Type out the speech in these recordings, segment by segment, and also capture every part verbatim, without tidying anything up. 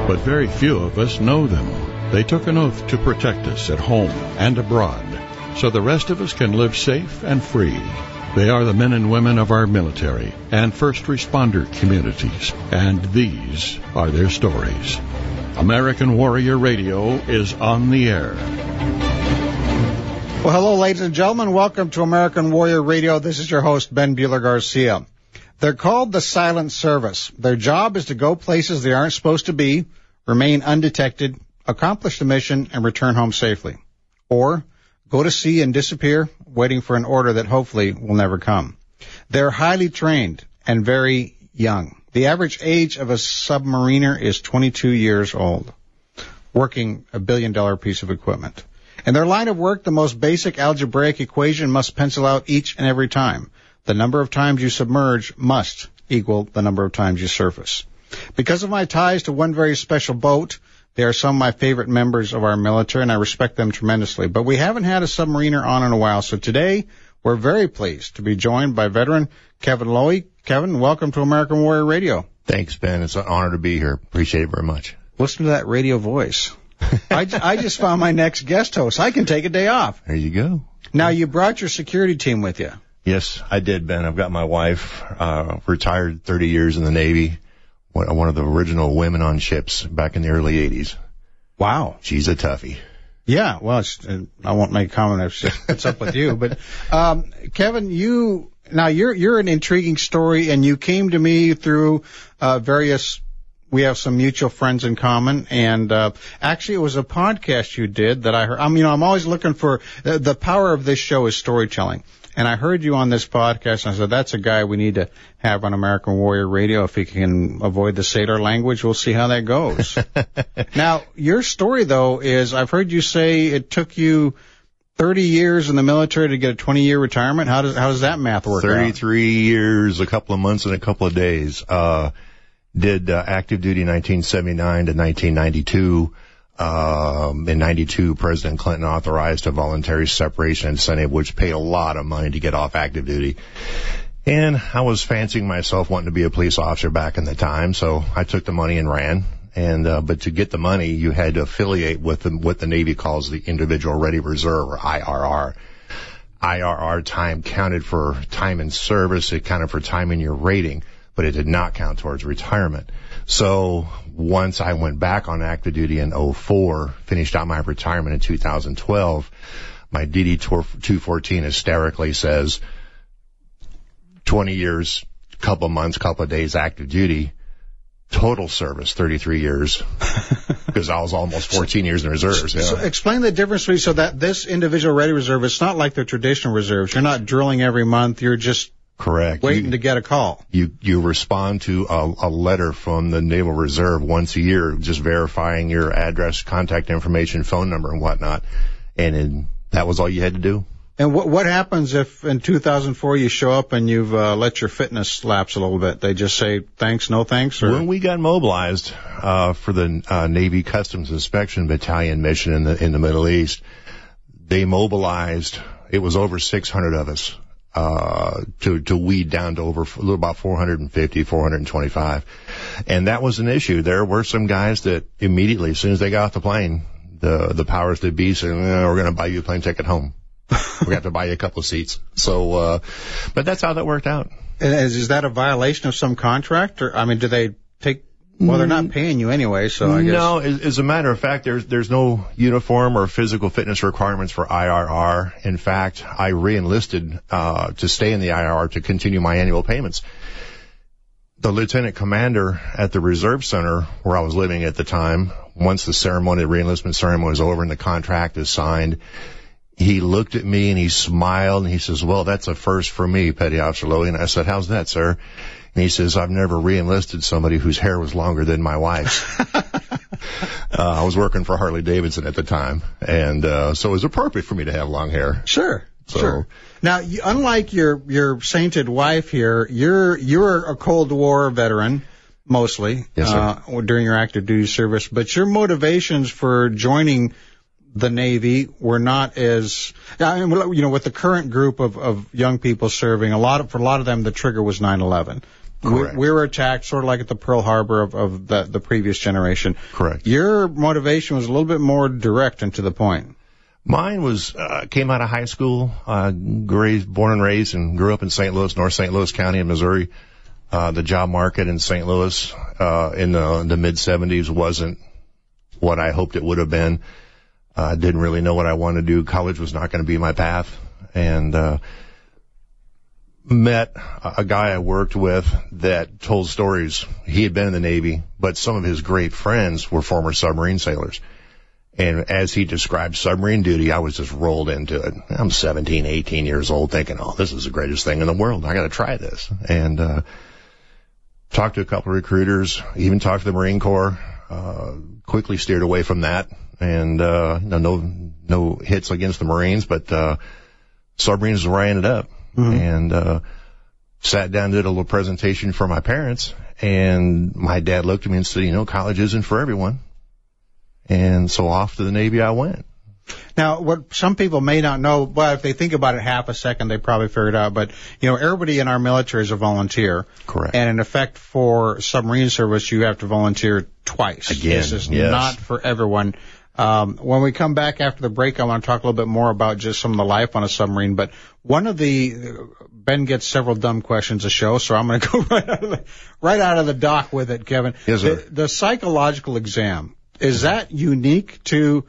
but very few of us know them. They took an oath to protect us at home and abroad, so the rest of us can live safe and free. They are the men and women of our military and first responder communities, and these are their stories. American Warrior Radio is on the air. Well, hello, ladies and gentlemen. Welcome to American Warrior Radio. This is your host, Ben Bueller-Garcia. They're called the Silent Service. Their job is to go places they aren't supposed to be, remain undetected, accomplish the mission, and return home safely. Or go to sea and disappear, waiting for an order that hopefully will never come. They're highly trained and very young. The average age of a submariner is twenty-two years old, working a billion-dollar piece of equipment. In their line of work, the most basic algebraic equation must pencil out each and every time. The number of times you submerge must equal the number of times you surface. Because of my ties to one very special boat, they are some of my favorite members of our military, and I respect them tremendously. But we haven't had a submariner on in a while, so today we're very pleased to be joined by veteran Kevin Lowy. Kevin, welcome to American Warrior Radio. Thanks, Ben. It's an honor to be here. Appreciate it very much. Listen to that radio voice. I, I just found my next guest host. I can take a day off. There you go. Now, you brought your security team with you. Yes, I did, Ben. I've got my wife, uh, retired thirty years in the Navy, one of the original women on ships back in the early eighties. Wow. She's a toughie. Yeah, well, it's, I won't make a comment if it's up with you. But, um, Kevin, you, now you're, you're an intriguing story, and you came to me through, uh, various, we have some mutual friends in common, and, uh, actually it was a podcast you did that I heard. I'm, you know, I'm always looking for, uh, the power of this show is storytelling. And I heard you on this podcast, and I said, that's a guy we need to have on American Warrior Radio. If he can avoid the sailor language, we'll see how that goes. Now, your story, though, is I've heard you say it took you thirty years in the military to get a twenty-year retirement. How does how does that math work thirty-three out? thirty-three years, a couple of months, and a couple of days. Uh, did uh, active duty nineteen seventy-nine to nineteen ninety-two. Um, in ninety-two, President Clinton authorized a voluntary separation incentive, which paid a lot of money to get off active duty. And I was fancying myself wanting to be a police officer back in the time, so I took the money and ran. And uh, but to get the money, you had to affiliate with the, what the Navy calls the Individual Ready Reserve, or I R R. I R R time counted for time in service. It counted for time in your rating, but it did not count towards retirement. So once I went back on active duty in oh four, finished out my retirement in two thousand twelve, my D D two fourteen hysterically says twenty years, couple of months, couple of days active duty, total service thirty-three years, because I was almost fourteen years in reserves. So, so explain the difference between, so that this Individual Ready Reserve, it's not like the traditional reserves. You're not drilling every month. You're just Correct. waiting you, to get a call. You you respond to a, a letter from the Naval Reserve once a year, just verifying your address, contact information, phone number, and whatnot. And in, that was all you had to do. And what what happens if in two thousand four you show up and you've uh, let your fitness lapse a little bit? They just say thanks, no thanks? Or? When we got mobilized uh, for the uh, Navy Customs Inspection Battalion mission in the in the Middle East, they mobilized. It was over six hundred of us. Uh, to, to weed down to over about four hundred fifty, four hundred twenty-five. And that was an issue. There were some guys that immediately, as soon as they got off the plane, the, the powers that be said, eh, we're going to buy you a plane ticket home. We have to buy you a couple of seats. So, uh, but that's how that worked out. And is, is that a violation of some contract? Or, I mean, do they take, well, they're not paying you anyway, so I guess. No, as, as a matter of fact, there's, there's no uniform or physical fitness requirements for I R R. In fact, I re-enlisted, uh, to stay in the I R R to continue my annual payments. The lieutenant commander at the reserve center where I was living at the time, once the ceremony, the re-enlistment ceremony was over and the contract is signed, he looked at me and he smiled and he says, well, that's a first for me, Petty Officer Lowy. And I said, how's that, sir? And he says, I've never re-enlisted somebody whose hair was longer than my wife's. uh, I was working for Harley Davidson at the time, and uh, so it was appropriate for me to have long hair. Sure, so, sure. Now, you, unlike your your sainted wife here, you're you're a Cold War veteran, mostly, yes, sir. Uh, during your active duty service, but your motivations for joining the Navy were not as, I mean, you know, with the current group of, of young people serving, a lot of, for a lot of them, the trigger was nine eleven. Correct. We, we were attacked sort of like at the Pearl Harbor of, of the, the previous generation. Correct. Your motivation was a little bit more direct and to the point. Mine was, uh, came out of high school, uh, raised, born and raised and grew up in Saint Louis, North Saint Louis County in Missouri. Uh, the job market in Saint Louis, uh, in the, the mid seventies wasn't what I hoped it would have been. I uh, didn't really know what I wanted to do. College was not going to be my path. And, uh, met a guy I worked with that told stories. He had been in the Navy, but some of his great friends were former submarine sailors. And as he described submarine duty, I was just rolled into it. I'm seventeen, eighteen years old thinking, oh, this is the greatest thing in the world. I got to try this. And, uh, talked to a couple of recruiters, even talked to the Marine Corps, uh, quickly steered away from that. And, uh, no, no, no hits against the Marines, but, uh, submarines is where I ended up. Mm-hmm. And, uh, sat down, did a little presentation for my parents. And my dad looked at me and said, you know, college isn't for everyone. And so off to the Navy I went. Now, what some people may not know, well, if they think about it half a second, they probably figure it out. But, you know, everybody in our military is a volunteer. Correct. And in effect, for submarine service, you have to volunteer twice. Again, this is yes. not for everyone. Um, when we come back after the break, I want to talk a little bit more about just some of the life on a submarine. But one of the, Ben gets several dumb questions a show, so I'm going to go right out of the, right out of the dock with it, Kevin. Yes, sir. The, the psychological exam, is that unique to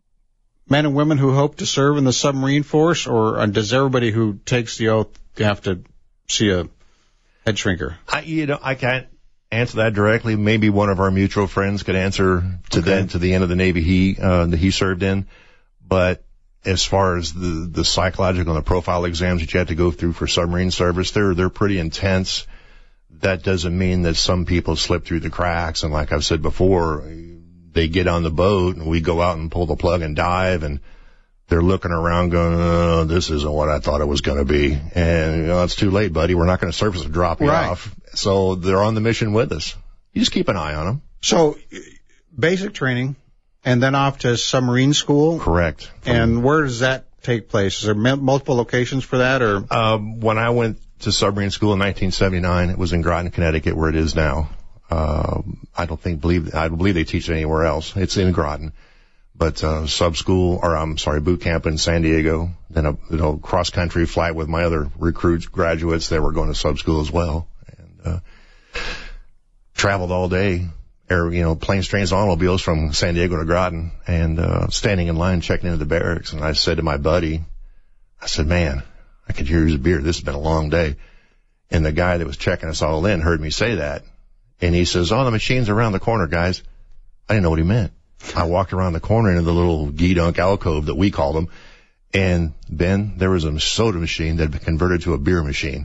men and women who hope to serve in the submarine force, or does everybody who takes the oath have to see a head shrinker? I, you know, I can't answer that directly. Maybe one of our mutual friends could answer to Okay. then to the end of the Navy he uh, that he served in. But as far as the the psychological and the profile exams that you have to go through for submarine service, they're they're pretty intense. That doesn't mean that some people slip through the cracks. And like I've said before, they get on the boat and we go out and pull the plug and dive, and they're looking around going, oh, this isn't what I thought it was going to be. And, you know, it's too late, buddy. We're not going to surface and drop you Right. off. So they're on the mission with us. You just keep an eye on them. So, basic training, and then off to submarine school. Correct. And where does that take place? Is there m- multiple locations for that, or? Um, when I went to submarine school in nineteen seventy-nine, it was in Groton, Connecticut, where it is now. Um, I don't think, believe, I don't believe they teach it anywhere else. It's in Groton. But, uh, sub school, or I'm sorry, boot camp in San Diego. Then a, you know, cross country flight with my other recruits, graduates that were going to sub school as well. And, uh, traveled all day, air, you know, planes, trains, automobiles from San Diego to Groton, and, uh, standing in line checking into the barracks. And I said to my buddy, I said, man, I could use a beer. This has been a long day. And the guy that was checking us all in heard me say that. And he says, oh, the machine's around the corner, guys. I didn't know what he meant. I walked around the corner into the little geedunk alcove that we called them. And Ben, there was a soda machine that had been converted to a beer machine.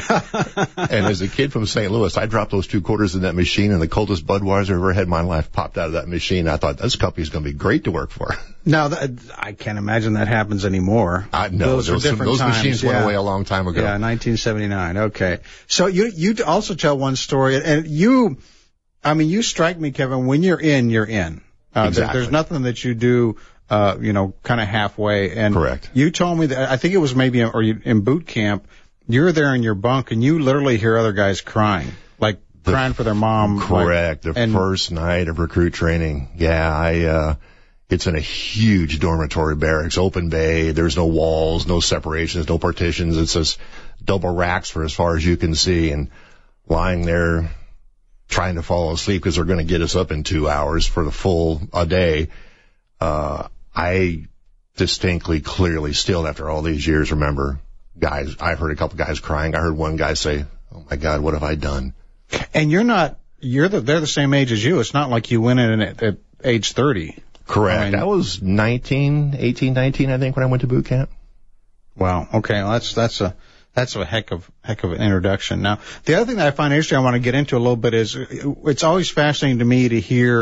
And as a kid from Saint Louis, I dropped those two quarters in that machine, and the coldest Budweiser I've ever had in my life popped out of that machine. I thought, this company's going to be great to work for. Now, that, I can't imagine that happens anymore. I know. Those, those, are different those times. machines yeah. went away a long time ago. Yeah, nineteen seventy-nine. Okay. So you you also tell one story, and you, I mean, you strike me, Kevin, when you're in, you're in. Uh, Exactly. there, there's nothing that you do, uh, you know, kind of halfway. And Correct. You told me that, I think it was maybe, or you, in boot camp, you're there in your bunk, and you literally hear other guys crying, like The crying for their mom. Correct. Like, the and, first night of recruit training. Yeah, I, uh, it's in a huge dormitory barracks, open bay. There's no walls, no separations, no partitions. It's just double racks for as far as you can see, and lying there trying to fall asleep because they're going to get us up in two hours for the full a day. Uh, I distinctly, clearly, still after all these years, remember guys, I heard a couple guys crying. I heard one guy say, oh my God, what have I done? And you're not, you're the, they're the same age as you. It's not like you went in at, at age thirty. Correct. I mean, I was nineteen, eighteen, nineteen, I think, when I went to boot camp. Wow. Okay. Well, that's, that's a, that's a heck of, heck of an introduction. Now, the other thing that I find interesting, I want to get into a little bit is, it's always fascinating to me to hear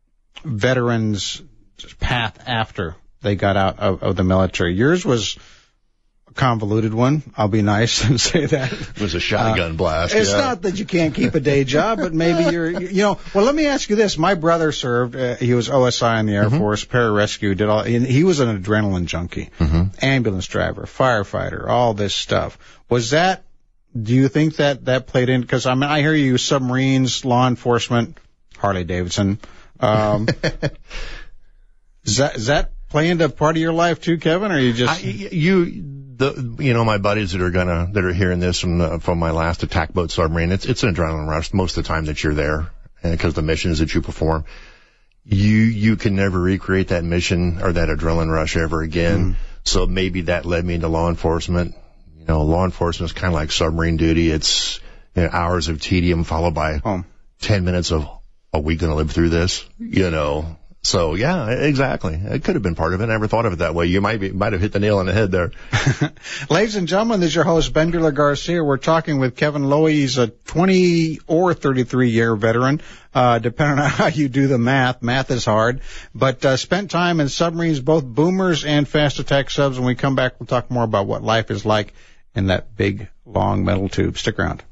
veterans' path after they got out of, of the military. Yours was a convoluted one. I'll be nice and say that. It was a shotgun uh, blast. It's yeah. not that you can't keep a day job, but maybe you're, you know, well, let me ask you this. My brother served, uh, he was O S I in the Air Mm-hmm. Force, pararescue, did all, and he was an adrenaline junkie, Mm-hmm. ambulance driver, firefighter, all this stuff. Was that do you think that that played in? Because I mean, I hear you, submarines, law enforcement, Harley Davidson. Um, does that does that play into part of your life too, Kevin? Or you just I, you the you know my buddies that are gonna that are hearing this from the, from my last attack boat submarine? It's it's an adrenaline rush most of the time that you're there, and because the missions that you perform. You you can never recreate that mission or that adrenaline rush ever again. Mm. So maybe that led me into law enforcement. You know, law enforcement is kind of like submarine duty. It's you know, hours of tedium followed by oh. ten minutes of, are we going to live through this? You know. So yeah, exactly. It could have been part of it. I never thought of it that way. You might be, might have hit the nail on the head there. Ladies and gentlemen, this is your host, Ben Bueller Garcia. We're talking with Kevin Lowy. He's a twenty or thirty-three year veteran, uh, depending on how you do the math. Math is hard. But, uh, spent time in submarines, both boomers and fast attack subs. When we come back, we'll talk more about what life is like in that big, long metal tube. Stick around.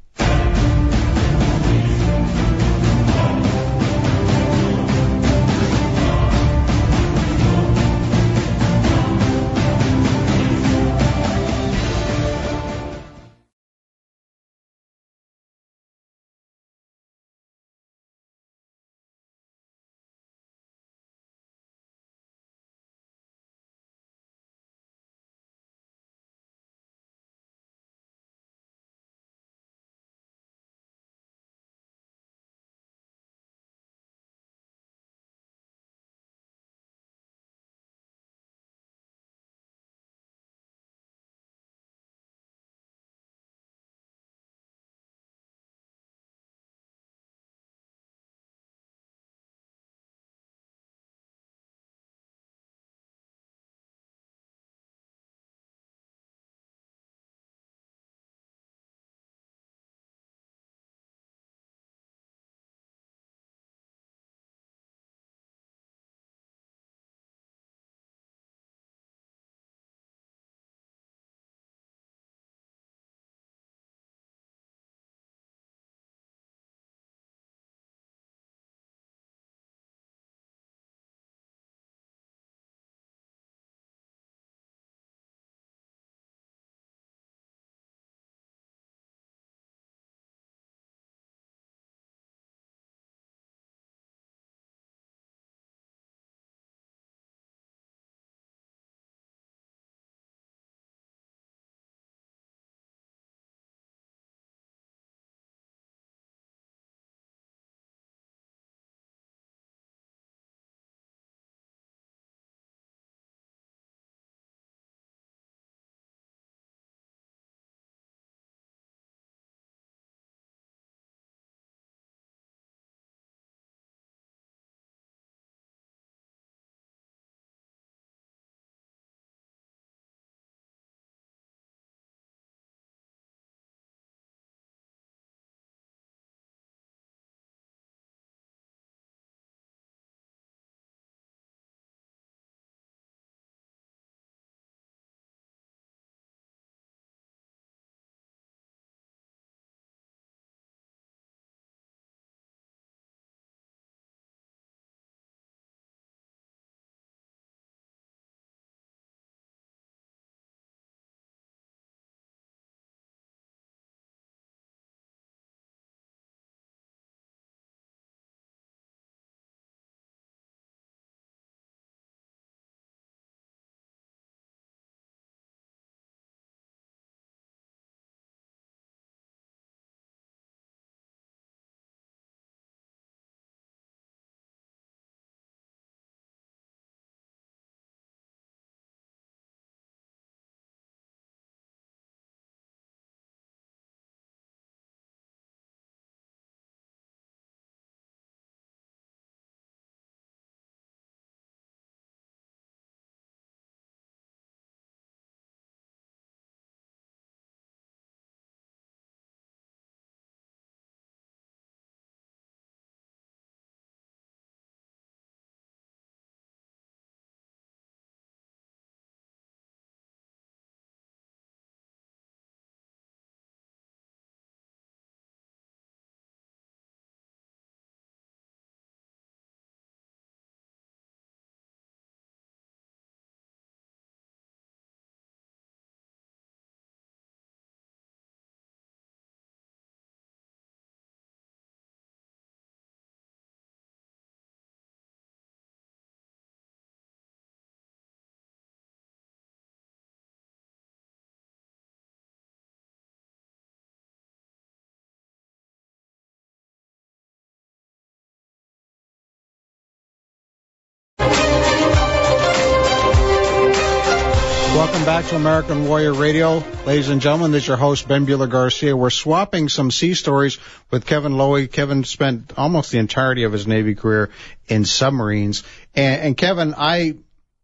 Welcome back to American Warrior Radio. Ladies and gentlemen, this is your host, Ben Bueller Garcia. We're swapping some sea stories with Kevin Lowy. Kevin spent almost the entirety of his Navy career in submarines. And, and Kevin, I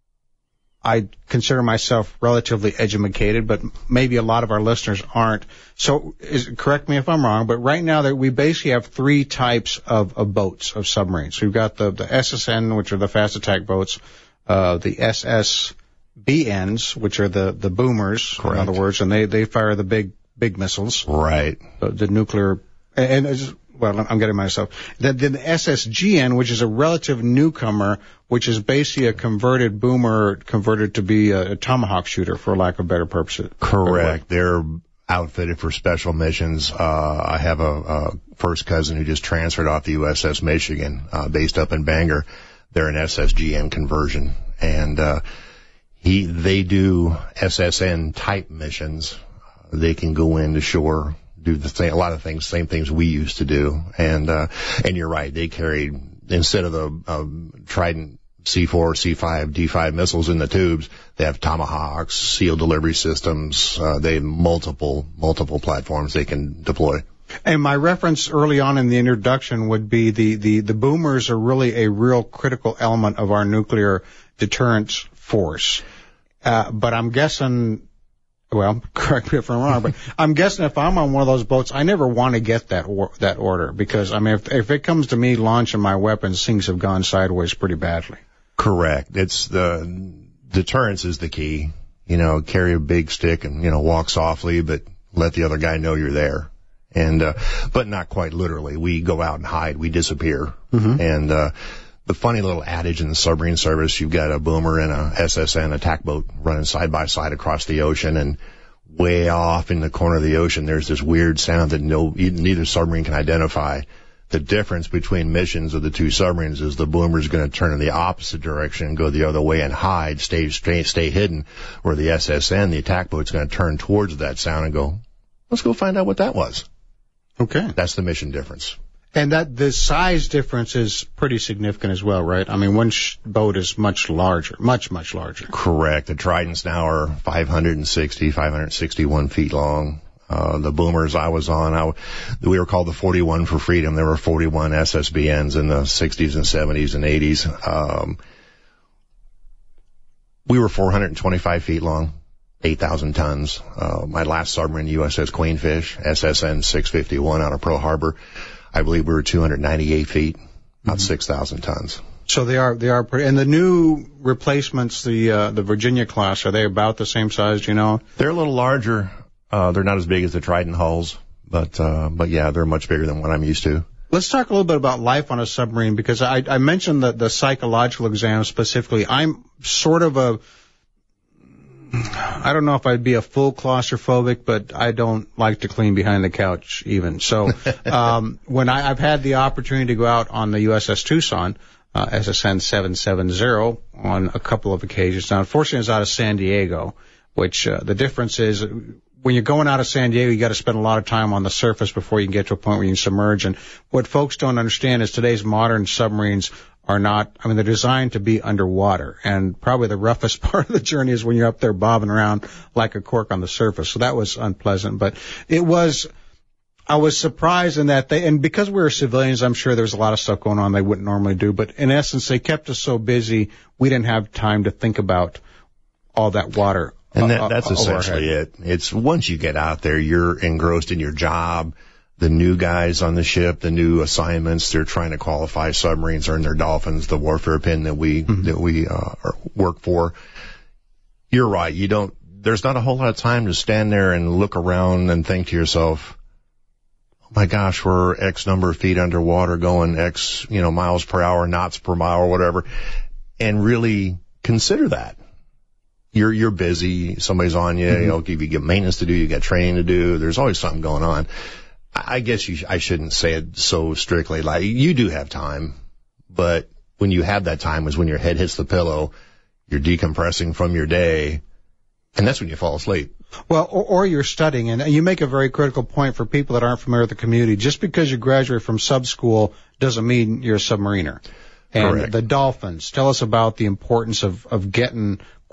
I consider myself relatively educated, but maybe a lot of our listeners aren't. So is, correct me if I'm wrong, but right now that we basically have three types of, of boats, of submarines. We've got the, the S S N, which are the fast attack boats, uh, the S S B Ns, which are the, the boomers, Correct. In other words, and they, they fire the big, big missiles. Right. The, the nuclear, and, and well, I'm getting myself. Then the S S G N, which is a relative newcomer, which is basically a converted boomer converted to be a, a tomahawk shooter, for lack of better purposes. Correct. They're outfitted for special missions. Uh, I have a, a first cousin who just transferred off the U S S Michigan, uh, based up in Bangor. They're an S S G N conversion. And, uh, He, they do S S N type missions. They can go into shore, do the thing, a lot of things, same things we used to do. And, uh, and you're right. They carried, instead of the, uh, Trident C four, C five, D five missiles in the tubes, they have Tomahawks, SEAL delivery systems. Uh, they have multiple, multiple platforms they can deploy. And my reference early on in the introduction would be the, the, the boomers are really a real critical element of our nuclear deterrence force. Uh, but I'm guessing, well, correct me if I'm wrong, but I'm guessing if I'm on one of those boats, I never want to get that or, that order because, I mean, if, if it comes to me launching my weapons, things have gone sideways pretty badly. Correct. It's the, deterrence is the key. You know, carry a big stick and, you know, walk softly, but let the other guy know you're there. And, uh, but not quite literally. We go out and hide. We disappear. Mm-hmm. And, uh, the funny little adage in the submarine service, you've got a boomer and a S S N attack boat running side by side across the ocean, and way off in the corner of the ocean, there's this weird sound that no, neither submarine can identify. The difference between missions of the two submarines is the boomer's going to turn in the opposite direction and go the other way and hide, stay, stay, stay hidden, where the S S N, the attack boat's going to turn towards that sound and go, let's go find out what that was. Okay. That's the mission difference. And that the size difference is pretty significant as well, right? I mean, one sh- boat is much larger, much, much larger. Correct. The Tridents now are five hundred sixty, five hundred sixty-one feet long. Uh, the boomers I was on, I, we were called the forty-one for freedom. There were forty-one S S B Ns in the sixties and seventies and eighties. Um, we were four hundred twenty-five feet long, eight thousand tons. Uh, my last submarine, U S S Queenfish, S S N six fifty-one out of Pearl Harbor, I believe we were two hundred ninety-eight feet, about mm-hmm. six thousand tons. So they are, they are pretty, and the new replacements, the, uh, the Virginia class, are they about the same size, do you know? They're a little larger. Uh, they're not as big as the Trident hulls, but, uh, but yeah, they're much bigger than what I'm used to. Let's talk a little bit about life on a submarine, because I, I mentioned the, the psychological exam specifically. I'm sort of a, I don't know if I'd be a full claustrophobic, but I don't like to clean behind the couch even. So, um, when I, I've had the opportunity to go out on the U S S Tucson, uh, S S N seven seventy on a couple of occasions. Now, unfortunately, it's out of San Diego, which, uh, the difference is when you're going out of San Diego, you got to spend a lot of time on the surface before you can get to a point where you can submerge. And what folks don't understand is today's modern submarines are not, I mean, they're designed to be underwater. And probably the roughest part of the journey is when you're up there bobbing around like a cork on the surface. So that was unpleasant. But it was, I was surprised in that they, and because we were civilians, I'm sure there's a lot of stuff going on they wouldn't normally do. But in essence, they kept us so busy, we didn't have time to think about all that water. And that, that's essentially it. It's once you get out there, you're engrossed in your job. The new guys on the ship, the new assignments, they're trying to qualify submarines, earn their dolphins, the warfare pin that we, mm-hmm. that we, uh, work for. You're right. You don't, there's not a whole lot of time to stand there and look around and think to yourself, oh my gosh, we're X number of feet underwater going X, you know, miles per hour, knots per mile or whatever, and really consider that. You're, you're busy. Somebody's on you. Mm-hmm. You know, if you get maintenance to do, you got training to do. There's always something going on. I guess you, I shouldn't say it so strictly. Like, you do have time, but when you have that time is when your head hits the pillow, you're decompressing from your day, and that's when you fall asleep. Well, or, or you're studying, and you make a very critical point for people that aren't familiar with the community. Just because you graduate from sub school doesn't mean you're a submariner. And Correct. The dolphins, tell us about the importance of, of getting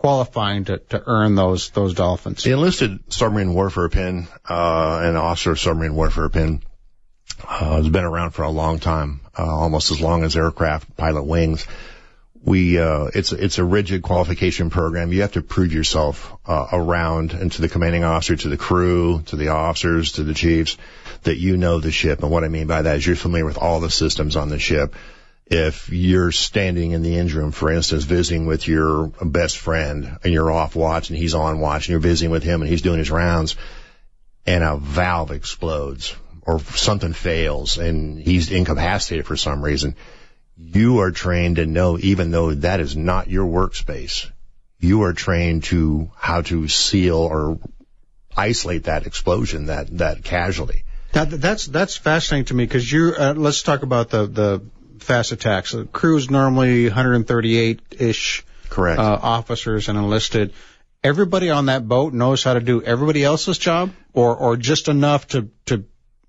qualifying to, to earn those those dolphins? The enlisted submarine warfare pin, uh, and officer submarine warfare pin, uh, has been around for a long time, uh, almost as long as aircraft pilot wings. We, uh, it's, it's a rigid qualification program. You have to prove yourself, uh, around and to the commanding officer, to the crew, to the officers, to the chiefs, that you know the ship. And what I mean by that is you're familiar with all the systems on the ship. If you're standing in the engine room, for instance, visiting with your best friend and you're off watch and he's on watch and you're visiting with him and he's doing his rounds and a valve explodes or something fails and he's incapacitated for some reason, you are trained to know, even though that is not your workspace, you are trained to how to seal or isolate that explosion, that, that casualty. Now, that's, that's fascinating to me because you're, uh, let's talk about the, the fast attacks. The crew's normally one hundred thirty-eight-ish. Correct. Uh, officers and enlisted. Everybody on that boat knows how to do everybody else's job or, or just enough to, to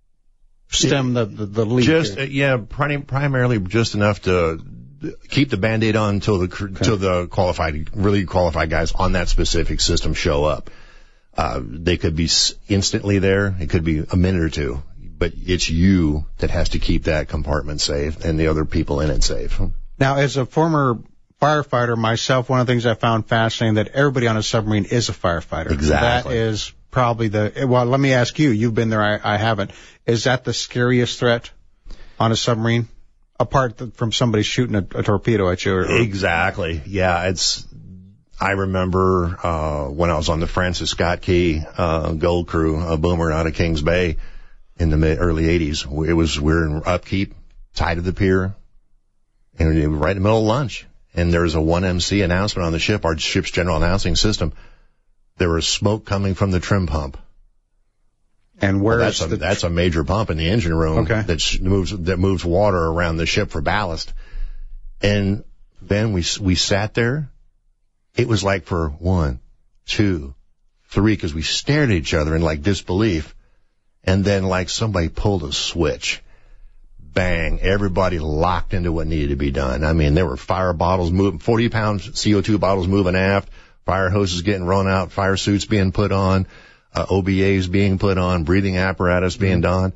stem the, the, the leak? Just, uh, yeah, prim- primarily just enough to keep the Band-Aid on until the, okay. until the qualified, really qualified guys on that specific system show up. Uh, they could be instantly there. It could be a minute or two, but it's you that has to keep that compartment safe and the other people in it safe. Now, as a former firefighter myself, one of the things I found fascinating that everybody on a submarine is a firefighter. Exactly. That is probably the, well, let me ask you, you've been there, I, I haven't. Is that the scariest threat on a submarine? Apart th- from somebody shooting a, a torpedo at you? Or, or... Exactly. Yeah, it's, I remember, uh, when I was on the Francis Scott Key, uh, Gold Crew, a boomer out of Kings Bay in the mid, early eighties. It was, we were in upkeep, tied to the pier, and we were right in the middle of lunch. And there was a one M C announcement on the ship, our ship's general announcing system. There was smoke coming from the trim pump. And where well, that's is a, the... that's a major pump in the engine room okay. that moves, that moves water around the ship for ballast. And then we, we sat there. It was like for one, two, three, because we stared at each other in like disbelief. And then like somebody pulled a switch. Bang, everybody locked into what needed to be done. I mean, there were fire bottles moving, forty pound C O two bottles moving aft, fire hoses getting run out, fire suits being put on, uh, O B As being put on, breathing apparatus being done.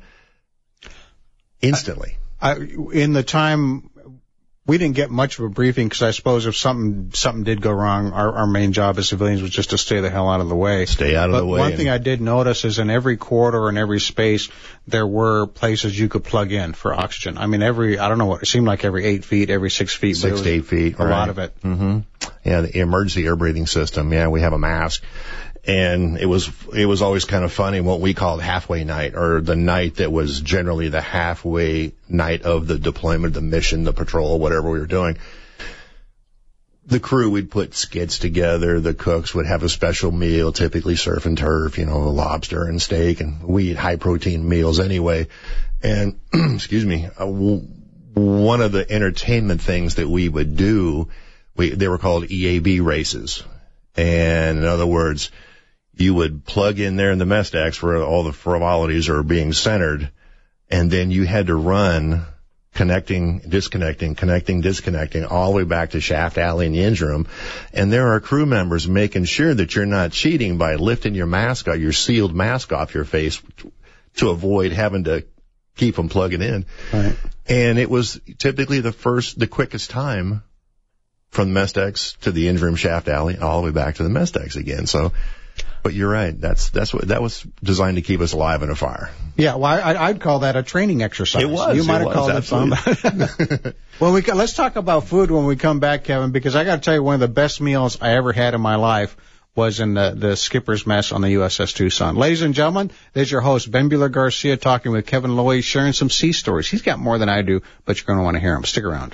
Instantly. I, I, in the time, we didn't get much of a briefing because I suppose if something something did go wrong, our, our main job as civilians was just to stay the hell out of the way. Stay out of but the way. One thing I did notice is in every corridor and every space, there were places you could plug in for oxygen. I mean, every, I don't know what, it seemed like every eight feet, every six feet. Six to eight feet. A right. lot of it. Mm-hmm. Yeah, the emergency air breathing system. Yeah, we have a mask. And it was, it was always kind of funny what we called halfway night, or the night that was generally the halfway night of the deployment, the mission, the patrol, whatever we were doing. The crew, we'd put skits together. The cooks would have a special meal, typically surf and turf, you know, lobster and steak, and we eat high protein meals anyway. And, excuse me, uh, w- one of the entertainment things that we would do, we, they were called E A B races. And in other words, you would plug in there in the mess decks where all the frivolities are being centered, and then you had to run connecting, disconnecting, connecting, disconnecting, all the way back to Shaft Alley in the engine room. And there are crew members making sure that you're not cheating by lifting your mask off, your sealed mask off your face to avoid having to keep them plugging in. Right. And it was typically the first, the quickest time from the mess decks to the engine room Shaft Alley, all the way back to the mess decks again. So, but you're right. That's, that's what, that was designed to keep us alive in a fire. Yeah, well, I, I'd call that a training exercise. It was. You might it have called absolutely. it fun. Well, we, let's talk about food when we come back, Kevin, because I got to tell you, one of the best meals I ever had in my life was in the, the skipper's mess on the U S S Tucson. Ladies and gentlemen, there's your host, Ben Bueller Garcia, talking with Kevin Lowy, sharing some sea stories. He's got more than I do, but you're going to want to hear him. Stick around.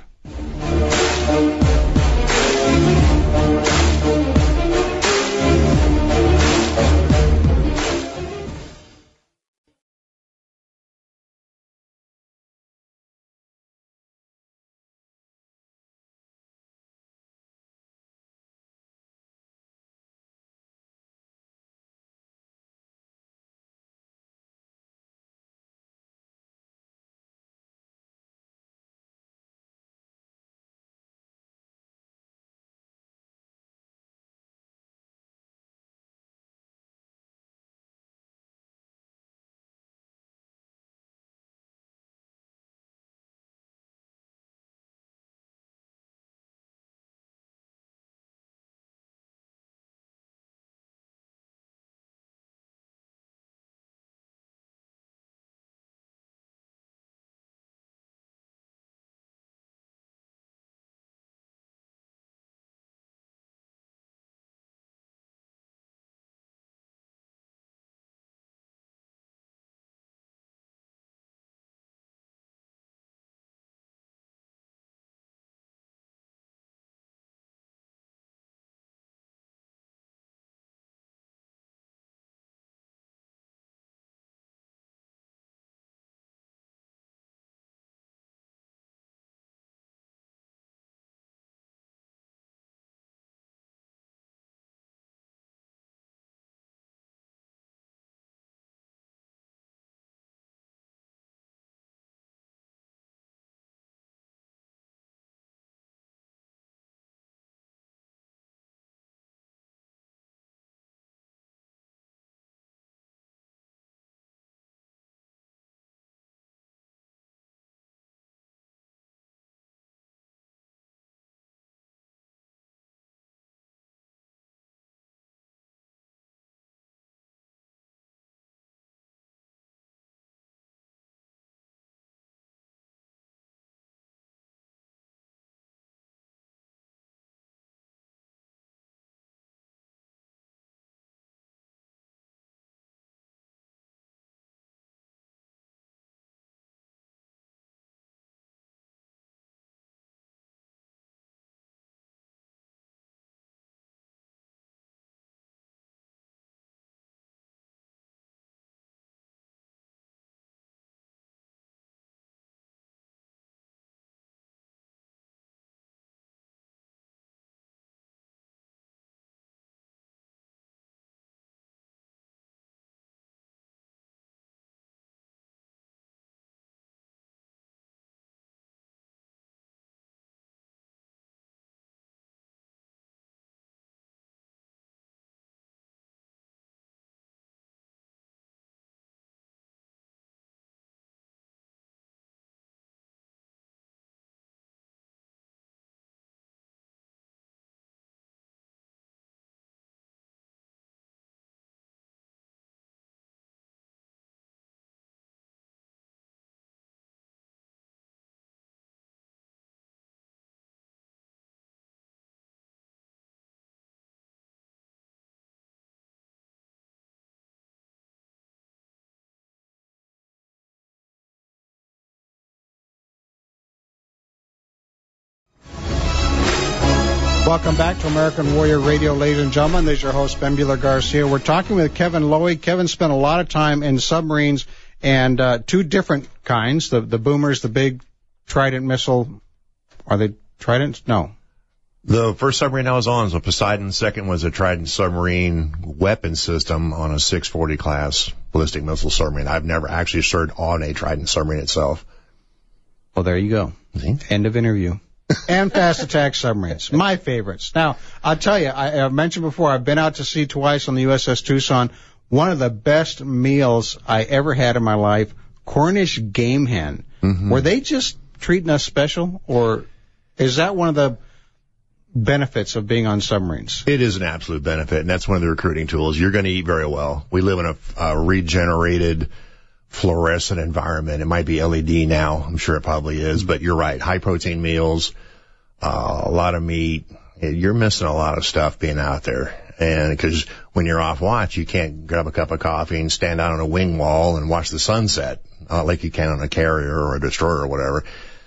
Welcome back to American Warrior Radio, ladies and gentlemen. This is your host, Ben Bueller Garcia. We're talking with Kevin Lowy. Kevin spent a lot of time in submarines and uh, two different kinds, the, the boomers, the big Trident missile. Are they Tridents? No. The first submarine I was on was a Poseidon. Second was a Trident submarine weapon system on a six forty class ballistic missile submarine. I've never actually served on a Trident submarine itself. Well, there you go. Mm-hmm. End of interview. And fast attack submarines, my favorites. Now, I'll tell you, I, I've mentioned before, I've been out to sea twice on the U S S Tucson. One of the best meals I ever had in my life, Cornish game hen. Mm-hmm. Were they just treating us special, or is that one of the benefits of being on submarines? It is an absolute benefit, and that's one of the recruiting tools. You're going to eat very well. We live in a, a regenerated, fluorescent environment. It might be L E D now. I'm sure it probably is, but you're right. High protein meals, uh, a lot of meat. You're missing a lot of stuff being out there. And because when you're off watch, you can't grab a cup of coffee and stand out on a wing wall and watch the sunset uh, like you can on a carrier or a destroyer or whatever.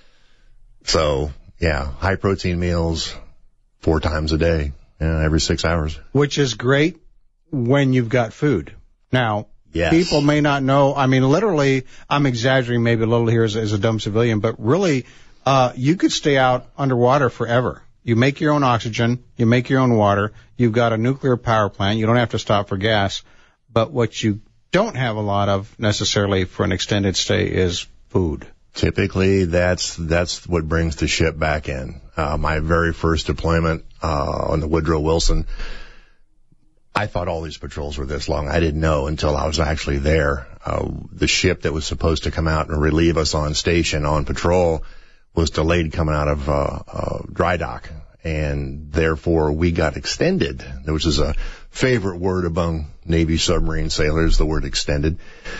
So, yeah, high protein meals four times a day, yeah, every six hours. Which is great when you've got food. Now, yes. People may not know. I mean, literally, I'm exaggerating maybe a little here as, as a dumb civilian, but really, uh, you could stay out underwater forever. You make your own oxygen. You make your own water. You've got a nuclear power plant. You don't have to stop for gas. But what you don't have a lot of necessarily for an extended stay is food. Typically, that's that's what brings the ship back in. Uh, my very first deployment uh, on the Woodrow Wilson, I thought all these patrols were this long. I didn't know until I was actually there. Uh, the ship that was supposed to come out and relieve us on station on patrol was delayed coming out of uh, uh, dry dock, and therefore we got extended, which is a favorite word among Navy submarine sailors, the word extended.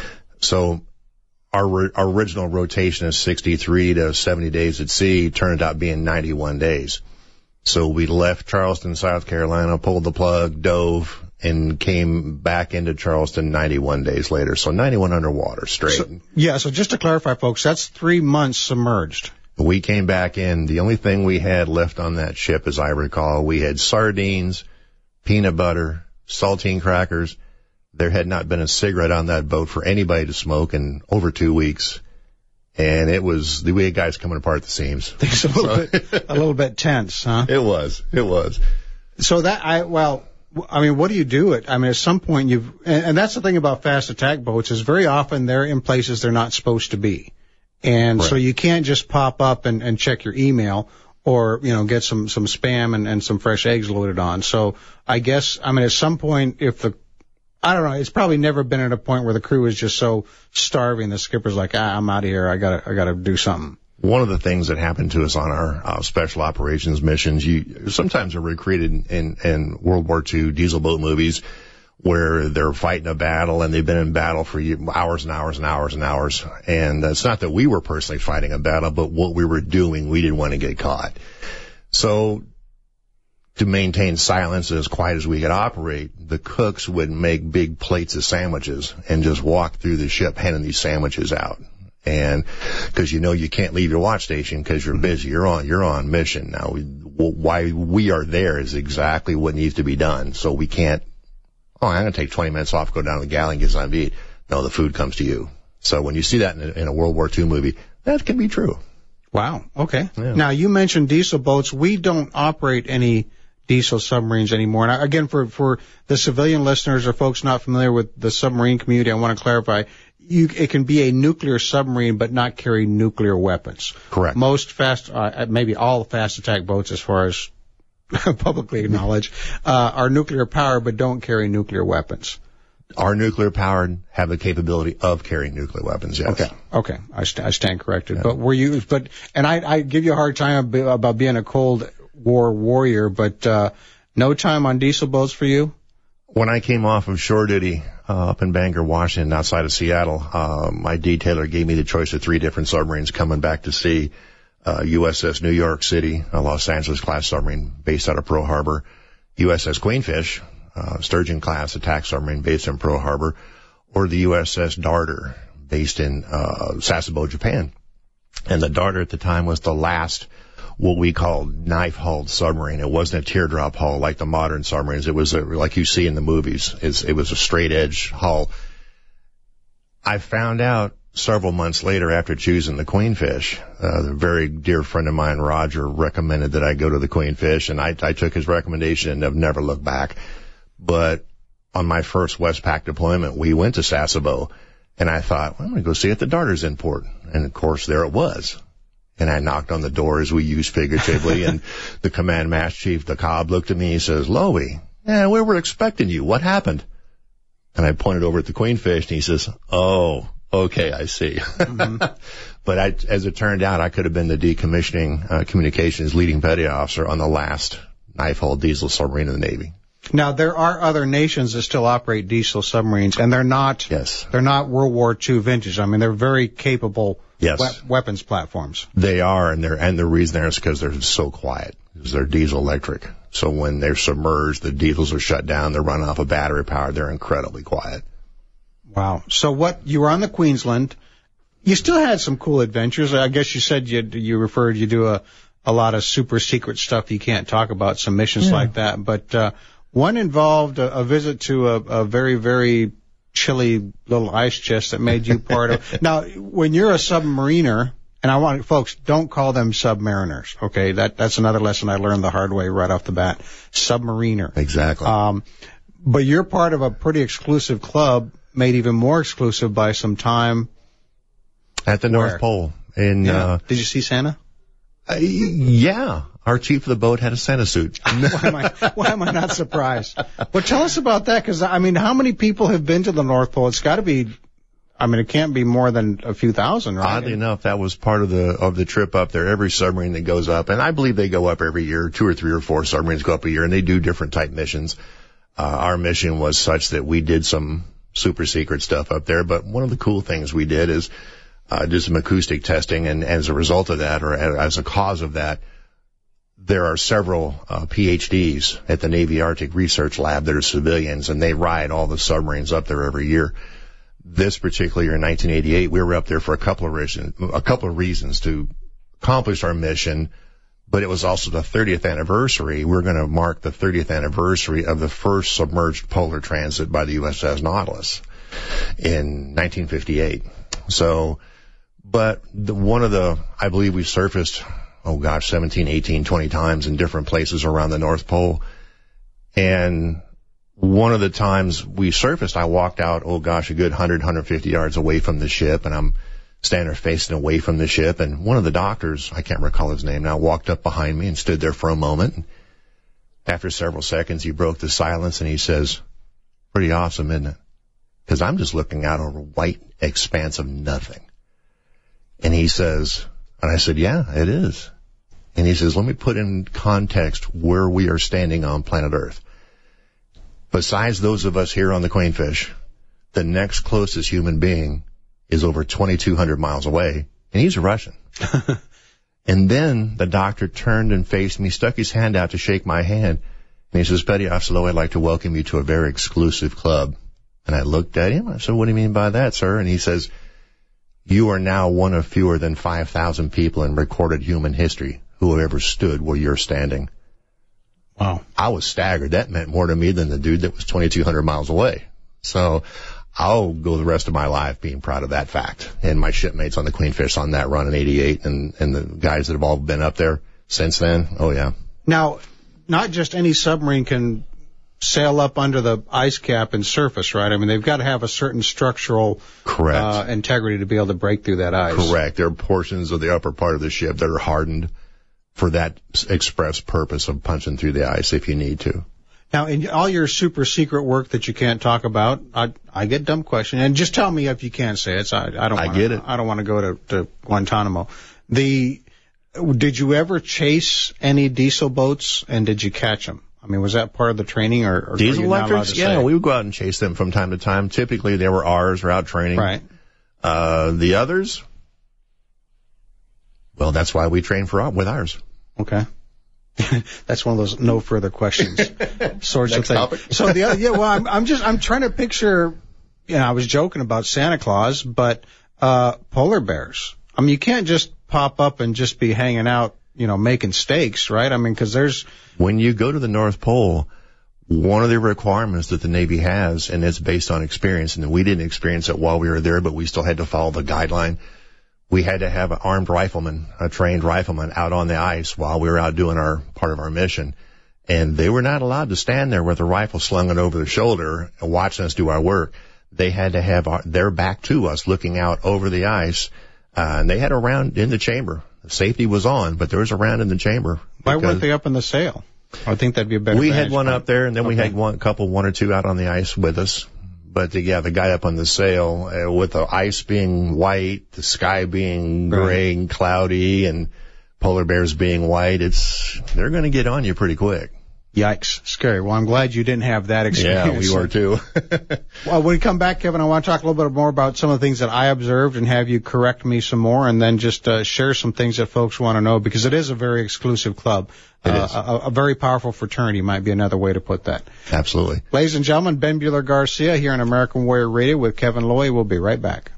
So our, our original rotation of sixty-three to seventy days at sea turned out being ninety-one days. So we left Charleston, South Carolina, pulled the plug, dove, and came back into Charleston ninety-one days later. So ninety-one underwater straight. So, yeah, so just to clarify, folks, that's three months submerged. We came back in. The only thing we had left on that ship, as I recall, we had sardines, peanut butter, saltine crackers. There had not been a cigarette on that boat for anybody to smoke in over two weeks. And it was, we had guys coming apart at the seams. It's a little so, bit, a little bit tense, huh? It was, it was. So that, I, well, I mean, what do you do it? I mean, at some point you've, and, and that's the thing about fast attack boats is very often they're in places they're not supposed to be. And right. So you can't just pop up and, and check your email or, you know, get some, some spam and, and some fresh eggs loaded on. So I guess, I mean, at some point, if the, I don't know, it's probably never been at a point where the crew is just so starving, the skipper's like, ah, I'm out of here, I gotta, I gotta do something. One of the things that happened to us on our uh, special operations missions, you sometimes are recreated in, in World War Two diesel boat movies where they're fighting a battle and they've been in battle for hours and hours and hours and hours. And it's not that we were personally fighting a battle, but what we were doing, we didn't want to get caught. So to maintain silence as quiet as we could operate, the cooks would make big plates of sandwiches and just walk through the ship handing these sandwiches out. And because you know you can't leave your watch station because you're busy, you're on you're on mission. Now, we, why we are there is exactly what needs to be done. So we can't, oh, I'm going to take twenty minutes off, go down to the galley and get something to eat. No, the food comes to you. So when you see that in a, in a World War Two movie, that can be true. Wow. Okay. Yeah. Now, you mentioned diesel boats. We don't operate any diesel submarines anymore. And again, for, for the civilian listeners or folks not familiar with the submarine community, I want to clarify, you, it can be a nuclear submarine but not carry nuclear weapons. Correct. Most fast, uh, maybe all fast attack boats as far as publicly acknowledged, uh, are nuclear powered but don't carry nuclear weapons. Are nuclear powered, have the capability of carrying nuclear weapons, yes. Okay, okay, I, st- I stand corrected. Yeah. But were you, but, and I, I give you a hard time about being a Cold War warrior, but, uh, no time on diesel boats for you? When I came off of shore duty, uh, up in Bangor, Washington, outside of Seattle, uh, my detailer gave me the choice of three different submarines coming back to sea. Uh, U S S New York City, a Los Angeles class submarine based out of Pearl Harbor, U S S Queenfish, uh, Sturgeon class attack submarine based in Pearl Harbor, or the U S S Darter based in uh, Sasebo, Japan. And the Darter at the time was the last what we call knife-hulled submarine. It wasn't a teardrop hull like the modern submarines. It was a, like you see in the movies. It's, it was a straight-edge hull. I found out several months later after choosing the Queenfish, uh, a very dear friend of mine, Roger, recommended that I go to the Queenfish, and I, I took his recommendation and have never looked back. But on my first Westpac deployment, we went to Sasebo, and I thought, well, I'm going to go see at the Darters Import. And, of course, there it was. And I knocked on the door, as we use figuratively, and the command mast chief, the Cobb, looked at me. He says, Lowy, yeah, we were expecting you. What happened? And I pointed over at the Queenfish, and he says, oh, okay, I see. Mm-hmm. But I, as it turned out, I could have been the decommissioning uh, communications leading petty officer on the last knife-hull diesel submarine in the Navy. Now, there are other nations that still operate diesel submarines, and they're not yes. they're not World War Two vintage. I mean, they're very capable yes. we- weapons platforms. They are, and they're and the reason is because they're so quiet. Because they're diesel electric. So when they're submerged, the diesels are shut down. They're running off of battery power. They're incredibly quiet. Wow. So what, you were on the Queensland. You still had some cool adventures. I guess you said you you referred you do a, a lot of super secret stuff you can't talk about, some missions yeah. like that. But uh, one involved a, a visit to a, a very, very chilly little ice chest that made you part of. Now, when you're a submariner, and I want, folks, don't call them submariners, okay? That That's another lesson I learned the hard way right off the bat. Submariner. Exactly. Um, but you're part of a pretty exclusive club, made even more exclusive by some time at the where? North Pole. In yeah. uh, Did you see Santa? Uh, yeah, our chief of the boat had a Santa suit. why, am I, why am I not surprised? Well, tell us about that, because I mean, how many people have been to the North Pole? It's got to be. I mean, it can't be more than a few thousand, right? Oddly enough, that was part of the of the trip up there. Every submarine that goes up, and I believe they go up every year. Two or three or four submarines go up a year, and they do different type missions. Uh, our mission was such that we did some super secret stuff up there. But one of the cool things we did is uh, do some acoustic testing, and as a result of that, or as a cause of that, there are several uh, P H Ds at the Navy Arctic Research Lab that are civilians, and they ride all the submarines up there every year. This particular year in nineteen eighty-eight, we were up there for a couple of reasons, a couple of reasons to accomplish our mission, but it was also the thirtieth anniversary. We're going to mark the thirtieth anniversary of the first submerged polar transit by the U S S Nautilus in nineteen fifty-eight. So, but the, one of the, I believe we surfaced, oh gosh, seventeen, eighteen, twenty times in different places around the North Pole. And one of the times we surfaced, I walked out, oh gosh, a good one hundred, one hundred fifty yards away from the ship, and I'm standing there facing away from the ship, and one of the doctors, I can't recall his name now, walked up behind me and stood there for a moment. After several seconds, he broke the silence, and he says, pretty awesome, isn't it? Because I'm just looking out over a white expanse of nothing. And he says, and I said, yeah, it is. And he says, let me put in context where we are standing on planet Earth. Besides those of us here on the Queenfish, the next closest human being is over twenty-two hundred miles away, and he's a Russian. And then the doctor turned and faced me, stuck his hand out to shake my hand, and he says, Petty Officer Lowe, I'd like to welcome you to a very exclusive club. And I looked at him. I said, what do you mean by that, sir? And he says, you are now one of fewer than five thousand people in recorded human history who have ever stood where you're standing. Wow. I was staggered. That meant more to me than the dude that was twenty-two hundred miles away. So I'll go the rest of my life being proud of that fact. And my shipmates on the Queenfish on that run in eighty-eight, and, and the guys that have all been up there since then, oh yeah. Now, not just any submarine can sail up under the ice cap and surface, right? I mean, they've got to have a certain structural Correct. Uh, integrity to be able to break through that ice. Correct. There are portions of the upper part of the ship that are hardened for that express purpose of punching through the ice if you need to. Now, in all your super secret work that you can't talk about, I, I get dumb questions, and just tell me if you can't say it. So I, I don't. Wanna, I get it. I don't want to go to, to Guantanamo. The did you ever chase any diesel boats, and did you catch them? I mean, was that part of the training, or, or diesel electrics? Yeah, say? we would go out and chase them from time to time. Typically, they were ours or out training. Right. Uh, the others, well, that's why we train for with ours. Okay. That's one of those no further questions sorts Next of things. Topic. So the other, yeah, well, I'm, I'm just I'm trying to picture. You know, I was joking about Santa Claus, but uh, polar bears. I mean, you can't just pop up and just be hanging out, you know, making steaks, right? I mean, because there's... When you go to the North Pole, one of the requirements that the Navy has, and it's based on experience, and we didn't experience it while we were there, but we still had to follow the guideline. We had to have an armed rifleman, a trained rifleman, out on the ice while we were out doing our part of our mission. And they were not allowed to stand there with a rifle slung over their shoulder and watching us do our work. They had to have our, their back to us, looking out over the ice, uh, and they had a round in the chamber. The safety was on, but there was a round in the chamber. Why weren't they up in the sail? I think that'd be a better. We had one point. up there, and then okay. we had one couple, one or two out on the ice with us. But the, yeah, the guy up on the sail, uh, with the ice being white, the sky being gray and cloudy, and polar bears being white, it's they're going to get on you pretty quick. Yikes. Scary. Well, I'm glad you didn't have that experience. Yeah, we were too. Well, when we come back, Kevin, I want to talk a little bit more about some of the things that I observed and have you correct me some more, and then just uh, share some things that folks want to know, because it is a very exclusive club. It uh, is. A, a very powerful fraternity might be another way to put that. Absolutely. Ladies and gentlemen, Ben Bueller Garcia here on American Warrior Radio with Kevin Lowy. We'll be right back.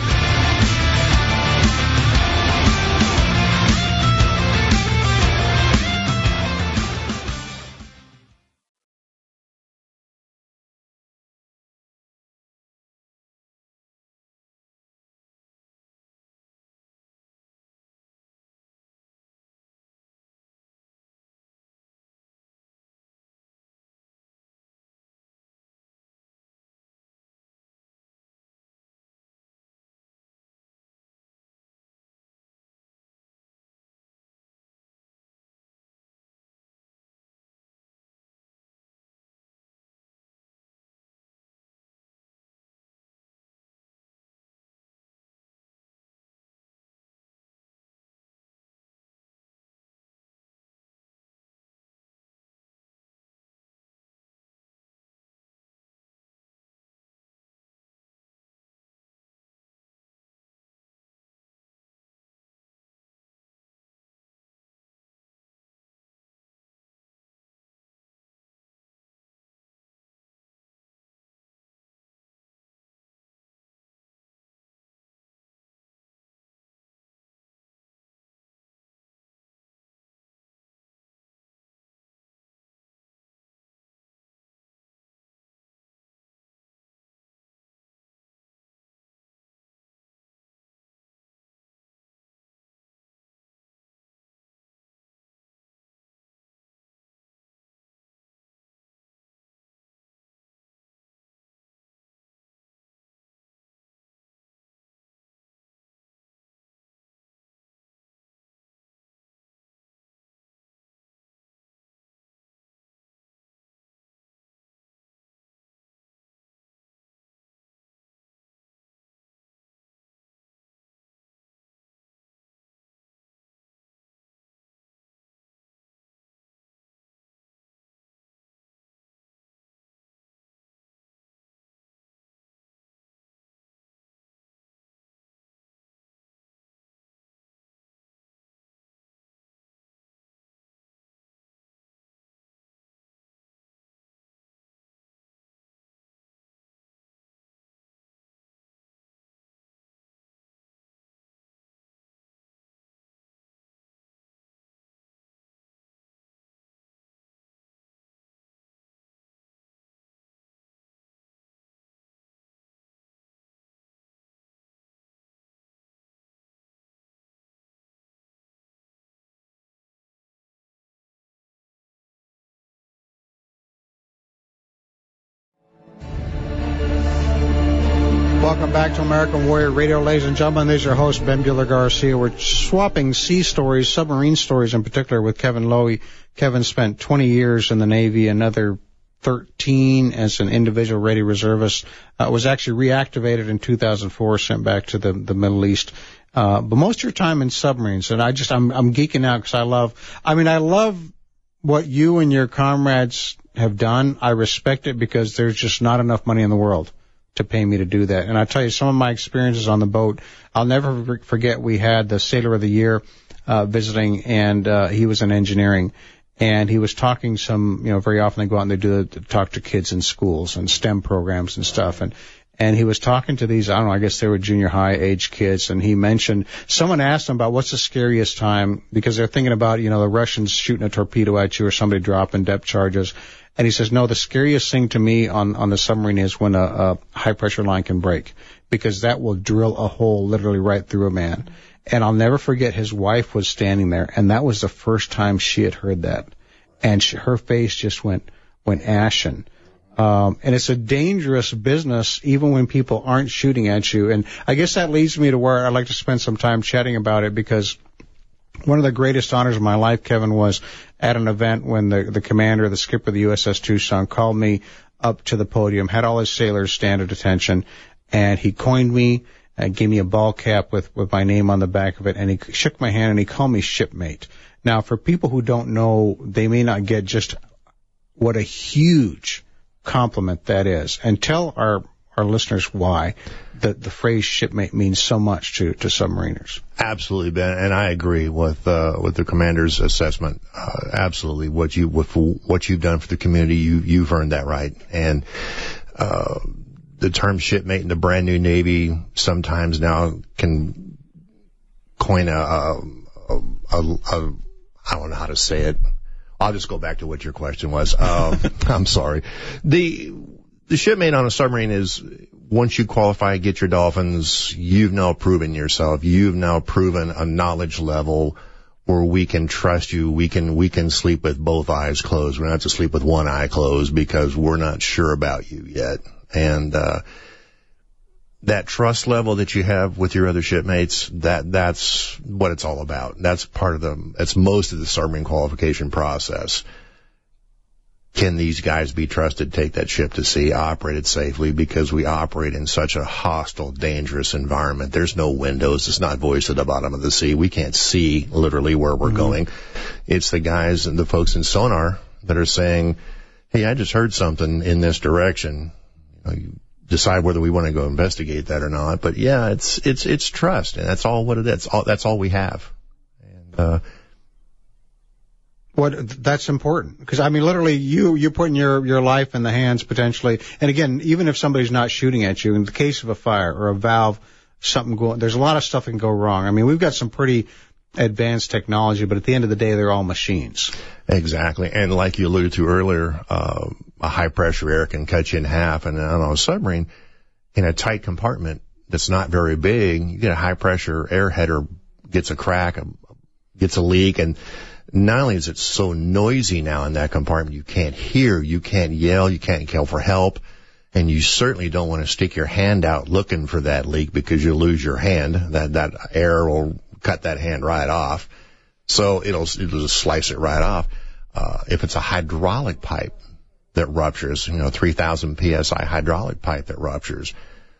Welcome back to American Warrior Radio, ladies and gentlemen. This is your host, Ben Bueller Garcia. We're swapping sea stories, submarine stories in particular, with Kevin Lowy. Kevin spent twenty years in the Navy, another thirteen as an individual ready reservist. Uh, was actually reactivated in two thousand four, sent back to the, the Middle East. Uh, but most of your time in submarines, and I just, I'm, I'm geeking out because I love, I mean, I love what you and your comrades have done. I respect it because there's just not enough money in the world to pay me to do that. And I tell you, some of my experiences on the boat, I'll never forget, we had the Sailor of the Year uh, visiting, and uh, he was in engineering, and he was talking some, you know, very often they go out and they do talk to kids in schools and STEM programs and stuff, and And he was talking to these, I don't know, I guess they were junior high age kids, and he mentioned, someone asked him about what's the scariest time, because they're thinking about, you know, the Russians shooting a torpedo at you or somebody dropping depth charges. And he says, no, the scariest thing to me on, on the submarine is when a, a high pressure line can break, because that will drill a hole literally right through a man. And I'll never forget, his wife was standing there, and that was the first time she had heard that. And she, her face just went, went ashen. Um, and it's a dangerous business, even when people aren't shooting at you. And I guess that leads me to where I'd like to spend some time chatting about it, because one of the greatest honors of my life, Kevin, was at an event when the, the commander, the skipper of the U S S Tucson, called me up to the podium, had all his sailors stand at attention, and he coined me, uh, gave me a ball cap with, with my name on the back of it, and he shook my hand and he called me shipmate. Now, for people who don't know, they may not get just what a huge compliment that is. And tell our, our listeners why the, the phrase shipmate means so much to, to submariners. Absolutely, Ben, and I agree with uh, with the commander's assessment. Uh, absolutely, what you with what you've done for the community, you you've earned that right. And uh, the term shipmate in the brand new Navy sometimes now can coin a, a, a, a, a I don't know how to say it. I'll just go back to what your question was. Um, I'm sorry. The the shipmate on a submarine is, once you qualify, get your dolphins, you've now proven yourself. You've now proven a knowledge level where we can trust you. We can we can sleep with both eyes closed. We don't have to sleep with one eye closed because we're not sure about you yet. And uh that trust level that you have with your other shipmates, that that's what it's all about. That's part of the, that's most of the submarine qualification process. Can these guys be trusted to take that ship to sea, operate it safely, because we operate in such a hostile, dangerous environment. There's no windows. It's not voice at the bottom of the sea. We can't see literally where we're mm-hmm. going. It's the guys and the folks in sonar that are saying, hey, I just heard something in this direction. You know, you decide whether we want to go investigate that or not. But yeah, it's it's it's trust, and that's all what it is. All, that's all we have. And uh what that's important, because I mean, literally, you you're putting your your life in the hands potentially. And again, even if somebody's not shooting at you, in the case of a fire or a valve, something going, there's a lot of stuff that can go wrong. I mean, we've got some pretty advanced technology, but at the end of the day, they're all machines. Exactly. And like you alluded to earlier, uh, a high pressure air can cut you in half. And on a submarine, in a tight compartment that's not very big, you get a high pressure air header, gets a crack, gets a leak. And not only is it so noisy now in that compartment, you can't hear, you can't yell, you can't yell for help. And you certainly don't want to stick your hand out looking for that leak, because you'll lose your hand. That, that air will cut that hand right off. So it'll, it'll just slice it right off. Uh, if it's a hydraulic pipe that ruptures, you know, three thousand P S I hydraulic pipe that ruptures,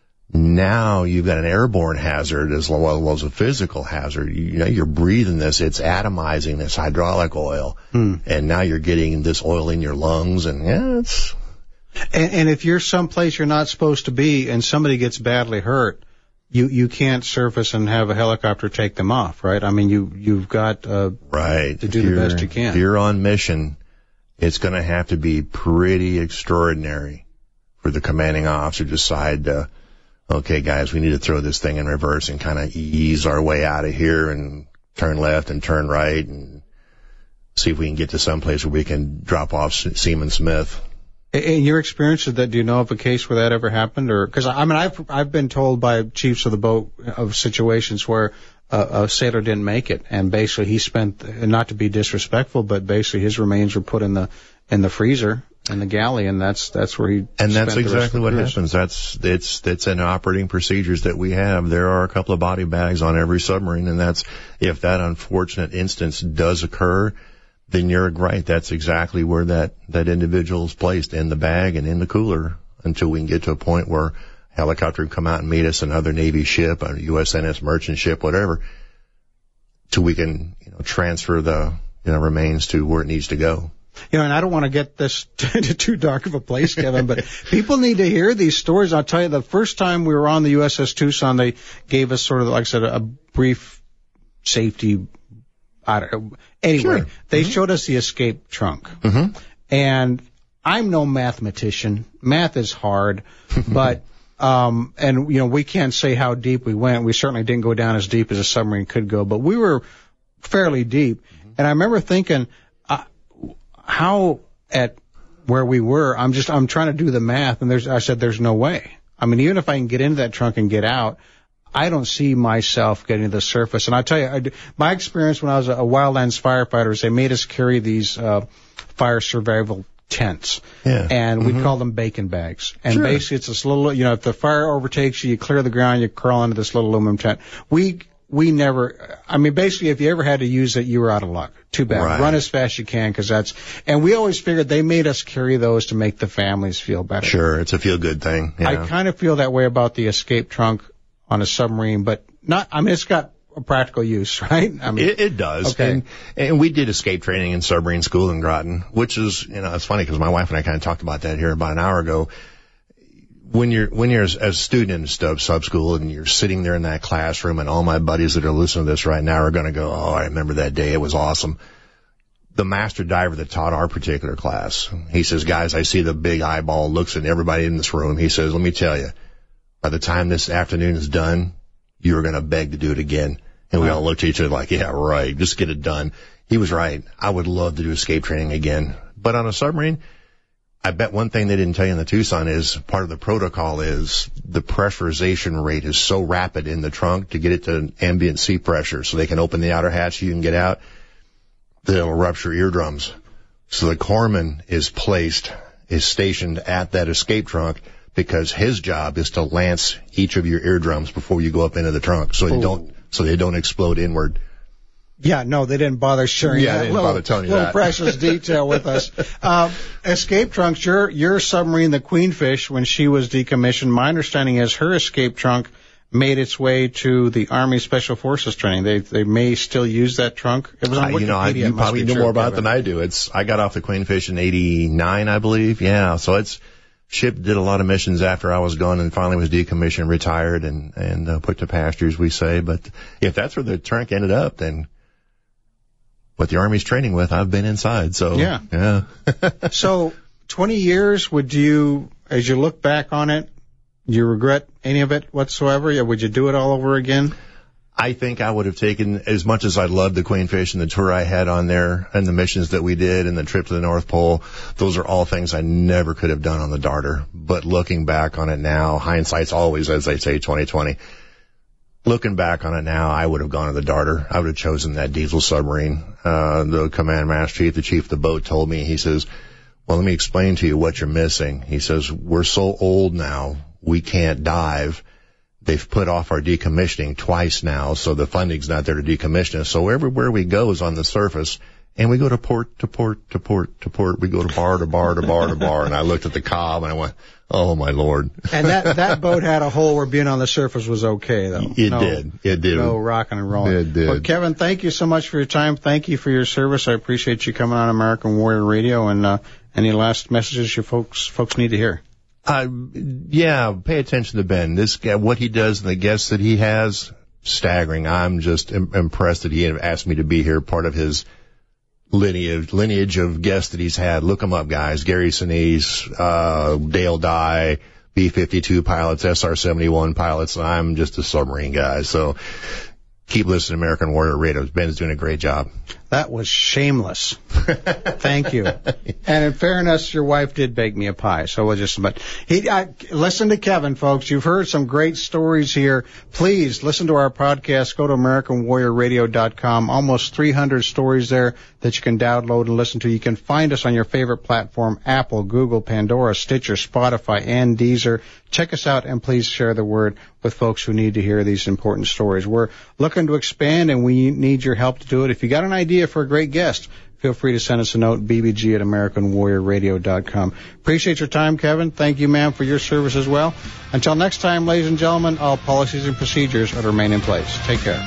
now you've got an airborne hazard as well as a physical hazard. You, you know, you're breathing this, it's atomizing this hydraulic oil, hmm. and now you're getting this oil in your lungs, and yeah, it's... And, and if you're someplace you're not supposed to be and somebody gets badly hurt, You you can't surface and have a helicopter take them off, right? I mean, you you've got uh, right to do the best you can. If you're on mission, it's going to have to be pretty extraordinary for the commanding officer to decide, uh, okay, guys, we need to throw this thing in reverse and kind of ease our way out of here and turn left and turn right and see if we can get to some place where we can drop off Seaman Smith. In your experience, that do you know of a case where that ever happened? Or because I mean, I've I've been told by chiefs of the boat of situations where a, a sailor didn't make it, and basically he spent, not to be disrespectful, but basically his remains were put in the in the freezer in the galley, and that's that's where he. And that's spent exactly what cruise. happens. That's it's it's in operating procedures that we have. There are a couple of body bags on every submarine, and that's if that unfortunate instance does occur. Then you're right. That's exactly where that, that individual is placed, in the bag and in the cooler, until we can get to a point where a helicopter can come out and meet us, another Navy ship, a U S N S merchant ship, whatever, till we can, you know, transfer the, you know, remains to where it needs to go. You know, and I don't want to get this to too dark of a place, Kevin, but people need to hear these stories. I'll tell you, the first time we were on the U S S Tucson, they gave us sort of, like I said, a brief safety I don't know. Anyway, sure. they mm-hmm. showed us the escape trunk. Mm-hmm. And I'm no mathematician. Math is hard. But Um, and, you know, we can't say how deep we went. We certainly didn't go down as deep as a submarine could go, but we were fairly deep. Mm-hmm. And I remember thinking, uh, how at where we were, I'm just, I'm trying to do the math, and there's, I said, there's no way. I mean, even if I can get into that trunk and get out, I don't see myself getting to the surface. And I tell you, I, my experience when I was a, a wildlands firefighter is they made us carry these uh, fire survival tents. Yeah. And mm-hmm. we call them bacon bags. And sure. basically it's this little, you know, if the fire overtakes you, you clear the ground, you crawl into this little aluminum tent. We we never, I mean, basically if you ever had to use it, you were out of luck. Too bad. Right. Run as fast as you can, because that's, and we always figured they made us carry those to make the families feel better. Sure, it's a feel-good thing. Yeah. I kind of feel that way about the escape trunk on a submarine, but not, I mean, it's got a practical use, right? I mean, it, it does. Okay. And, and we did escape training in submarine school in Groton, which is, you know, it's funny because my wife and I kind of talked about that here about an hour ago. When you're, when you're as, as a student in sub, sub school and you're sitting there in that classroom, and all my buddies that are listening to this right now are going to go, oh, I remember that day. It was awesome. The master diver that taught our particular class, he says, guys, I see the big eyeball looks at everybody in this room. He says, let me tell you, by the time this afternoon is done, you're going to beg to do it again. And we all looked at each other like, yeah, right, just get it done. He was right. I would love to do escape training again. But on a submarine, I bet one thing they didn't tell you in the Tucson is part of the protocol is the pressurization rate is so rapid in the trunk to get it to ambient sea pressure so they can open the outer hatch, you can get out, that it'll rupture eardrums. So the corpsman is placed, is stationed at that escape trunk because his job is to lance each of your eardrums before you go up into the trunk so they don't, so they don't explode inward. Yeah, no, they didn't bother sharing yeah, that they didn't little, bother telling you little that. precious detail with us. Uh, escape trunks, your, your submarine, the Queenfish, when she was decommissioned, my understanding is her escape trunk made its way to the Army Special Forces training. They they may still use that trunk. It was on uh, you know, I, you probably know more about it than I do. It's I got off the Queenfish in eighty-nine, I believe. Yeah, so it's ship did a lot of missions after I was gone, and finally was decommissioned, retired, and and uh, put to pastures, we say. But if that's where the trunk ended up, then what the Army's training with, I've been inside. So yeah, yeah. So twenty years, would you, as you look back on it, do you regret any of it whatsoever? Or would you do it all over again? I think I would have taken, as much as I loved the Queenfish and the tour I had on there and the missions that we did and the trip to the North Pole, those are all things I never could have done on the Darter. But looking back on it now, hindsight's always, as they say, twenty twenty. Looking back on it now, I would have gone to the Darter. I would have chosen that diesel submarine. Uh, the command master chief, the chief of the boat, told me, he says, well, let me explain to you what you're missing. He says, we're so old now, we can't dive. They've put off our decommissioning twice now, so the funding's not there to decommission us. So everywhere we go is on the surface, and we go to port to port to port to port. We go to bar to bar to bar to bar. And I looked at the cob, and I went, oh, my Lord. And that, that boat had a hole where being on the surface was okay, though. It no, did. It did. No rocking and rolling. It did. Well, Kevin, thank you so much for your time. Thank you for your service. I appreciate you coming on American Warrior Radio. And uh, any last messages you folks folks need to hear? Uh, yeah, pay attention to Ben. This guy, what he does and the guests that he has, staggering. I'm just im- impressed that he asked me to be here, part of his lineage, lineage of guests that he's had. Look them up, guys. Gary Sinise, uh, Dale Dye, B fifty-two pilots, S R seventy-one pilots. I'm just a submarine guy. So keep listening to American Warrior Radio. Ben's doing a great job. That was shameless. Thank you. And in fairness, your wife did bake me a pie, so we'll just, but he, I, listen to Kevin, folks. You've heard some great stories here. Please listen to our podcast. Go to American Warrior Radio dot com. Almost three hundred stories there that you can download and listen to. You can find us on your favorite platform, Apple, Google, Pandora, Stitcher, Spotify, and Deezer. Check us out, and please share the word with folks who need to hear these important stories. We're looking to expand, and we need your help to do it. If you got an idea for a great guest, feel free to send us a note, b b g at American Warrior Radio dot com. Appreciate your time, Kevin. Thank you, ma'am, for your service as well. Until next time, ladies and gentlemen, all policies and procedures are to remain in place. Take care.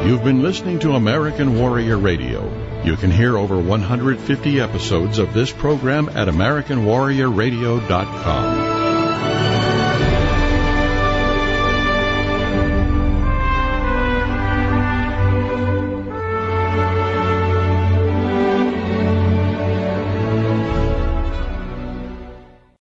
You've been listening to American Warrior Radio. You can hear over one hundred fifty episodes of this program at American Warrior Radio dot com.